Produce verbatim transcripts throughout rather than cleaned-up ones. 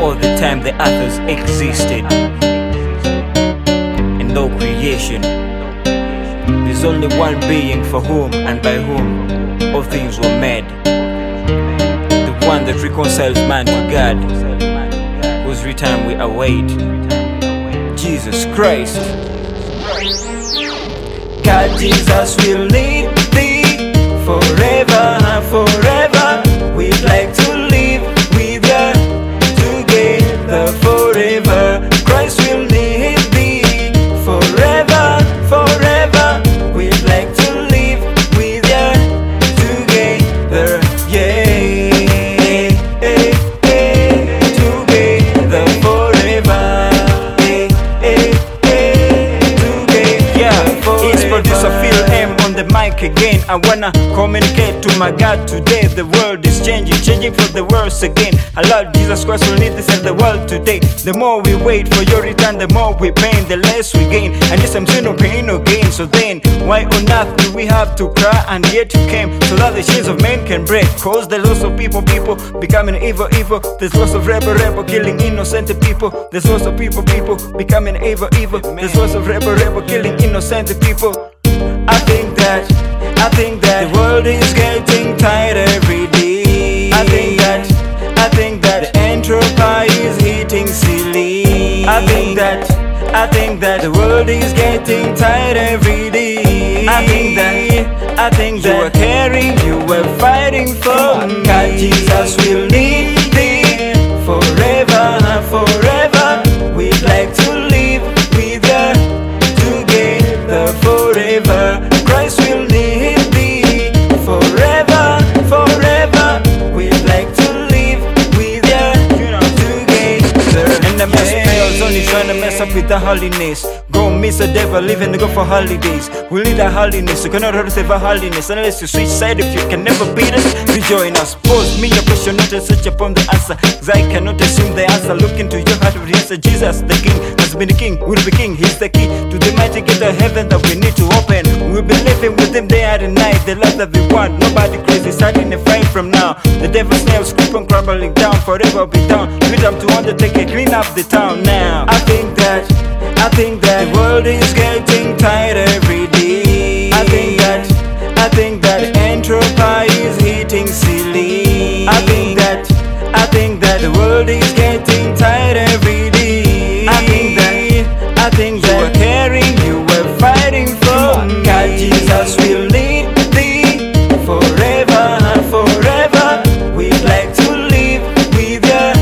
all the time the earth has existed, and all creation, there's only one being for whom and by whom all things were made, the one that reconciles man to God, whose return we await, Jesus Christ. God, Jesus will lead thee forever, forever. We'd like to live with you together forever. Christ will lead thee forever, forever. We'd like to live with you together, yeah, together forever, together forever. It's producer Phil M on the mic again. I wanna communicate to my God today. The world is changing, changing for the worse again. I love Jesus Christ, we need this in the world today. The more we wait for your return, the more we pain, the less we gain. And this I'm saying no pain, no gain. So then, why on earth do we have to cry? And yet you came, so that the chains of men can break. Cause there's lots of people, people becoming evil, evil. There's lots of rebel, rebel, killing innocent people. There's lots of people, people becoming evil, evil. There's lots of rebel, rebel, killing innocent people. I think that, I think that the world is getting tired every day. I think that, I think that the entropy is hitting silly. I think that, I think that the world is getting tired every day. I think that, I think that you were caring, you were fighting for God. Jesus will lead thee forever, forever. We'd like to live with you together forever. Christ will lead thee forever, forever. We'd like to live with you, you know, together. And the mess fails, only trying to mess up with the holiness. Go miss the devil, live and go for holidays. We need a holiness, you cannot receive a holiness unless you switch side. If you can never beat us, rejoin us. Pose me a question, not to search upon the answer, cause I cannot assume the answer. Look into your heart with answer. Jesus the King has been the King, will be King. He's the key to the mighty gate of heaven that we need to open. We'll be living with him day and night. The love that we want, nobody crazy, starting a fight from now. The devil's nails keep on crumbling down, forever be down. We time to undertake and clean up the town now. I think that, I think that the world is getting tired every day. I think that, I think that the entropy is hitting silly. I think that, I think that the world is getting tired every day. I think that, I think that you were caring, you were fighting for God. Jesus will lead thee forever, forever. We'd like to live with you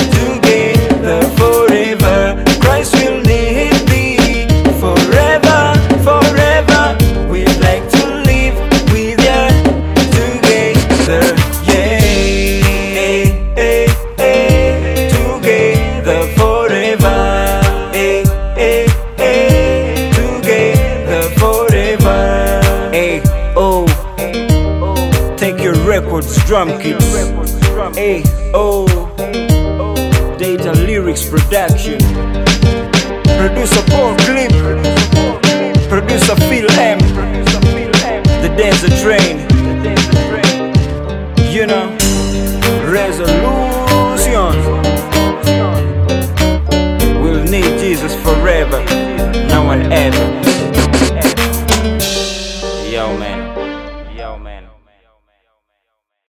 together forever. Christ will lead thee forever, forever. We'd like to live with you together, yeah, together forever, together forever. Hey, oh, take your records, drum kits. Hey, oh, Data Lyrics Production. Producer Paul Clip, producer Phil M, the Desert Train, you know, Resolute.